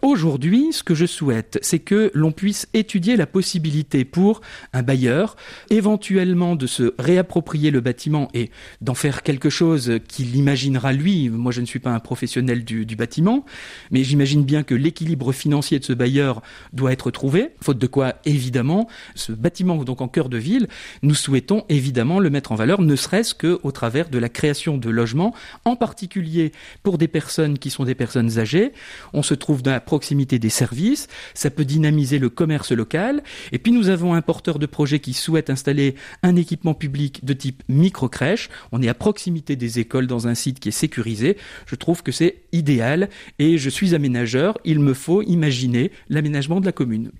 Aujourd'hui, ce que je souhaite, c'est que l'on puisse étudier la possibilité pour un bailleur, éventuellement de se réapproprier le bâtiment et d'en faire quelque chose qu'il imaginera lui. Moi, je ne suis pas un professionnel du bâtiment, mais j'imagine bien que l'équilibre financier de ce bailleur doit être trouvé, faute de quoi, évidemment, ce bâtiment donc en cœur de ville, nous souhaitons évidemment le mettre en valeur, ne serait-ce qu'au travers de la création de logements, en particulier pour des personnes qui sont des personnes âgées. On se trouve dans la proximité des services, ça peut dynamiser le commerce local, et puis nous avons un porteur de projet qui souhaite installer un équipement public de type micro-crèche. On est à proximité des écoles dans un site qui est sécurisé. Je trouve que c'est idéal et je suis aménageur, il me faut imaginer l'aménagement de la commune.